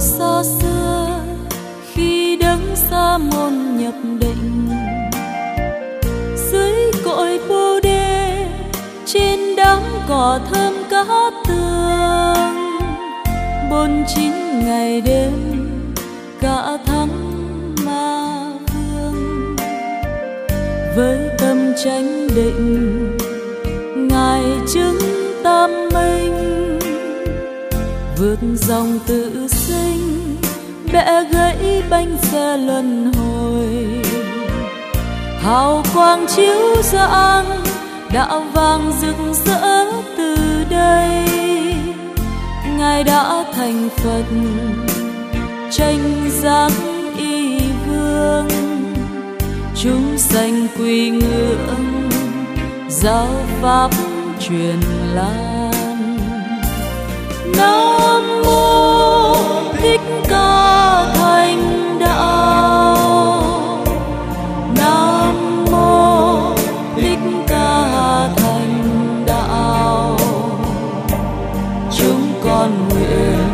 xa xưa khi đấng sa môn nhập định, dưới cội bồ đề trên đám cỏ thơm cát tường, 49 ngày đêm cả tháng ma vương. Với tâm chánh định ngài chứng tam minh, vượt dòng tự sinh bẻ gãy bánh xe luân hồi. Hào quang chiếu rạng đạo vàng rực rỡ từ đây, ngài đã thành Phật tranh giác y vương. Chúng sanh quy ngưỡng giáo pháp truyền lan. Nam mô Thích Ca Thành Đạo, Nam mô Thích Ca Thành Đạo. Chúng con nguyện